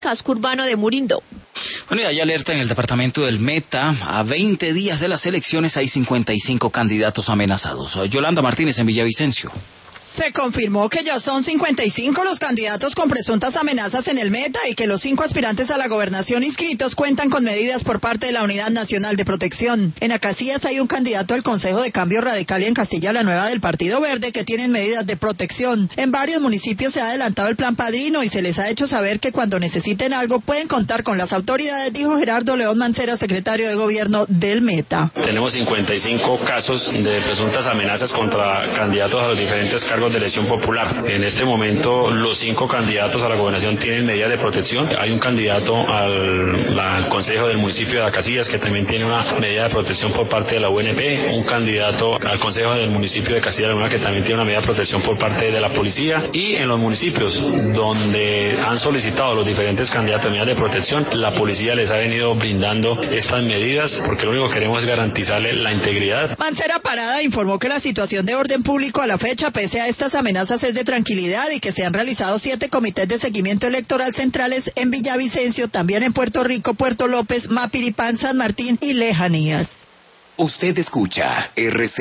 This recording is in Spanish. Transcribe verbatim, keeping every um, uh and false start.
casco urbano de Murindo. Bueno, y hay alerta en el departamento del Meta. A veinte días de las elecciones hay cincuenta y cinco candidatos amenazados. Yolanda Martínez en Villavicencio. Se confirmó que ya son cincuenta y cinco los candidatos con presuntas amenazas en el Meta y que los cinco aspirantes a la gobernación inscritos cuentan con medidas por parte de la Unidad Nacional de Protección. En Acacias hay un candidato al Consejo de Cambio Radical y en Castilla la Nueva del Partido Verde que tienen medidas de protección. En varios municipios se ha adelantado el plan Padrino y se les ha hecho saber que cuando necesiten algo pueden contar con las autoridades, dijo Gerardo León Mancera, secretario de Gobierno del Meta. Tenemos cincuenta y cinco casos de presuntas amenazas contra candidatos a los diferentes cargos de elección popular. En este momento los cinco candidatos a la gobernación tienen medidas de protección. Hay un candidato al, la, al Consejo del municipio de Acacias que también tiene una medida de protección por parte de la U N P, un candidato al Consejo del municipio de Castilla la Nueva que también tiene una medida de protección por parte de la policía, y en los municipios donde han solicitado los diferentes candidatos medidas de protección, la policía les ha venido brindando estas medidas porque lo único que queremos es garantizarle la integridad. Mancera Parada informó que la situación de orden público a la fecha, pese a estas amenazas, es de tranquilidad y que se han realizado siete comités de seguimiento electoral centrales en Villavicencio, también en Puerto Rico, Puerto López, Mapiripán, San Martín y Lejanías. Usted escucha R C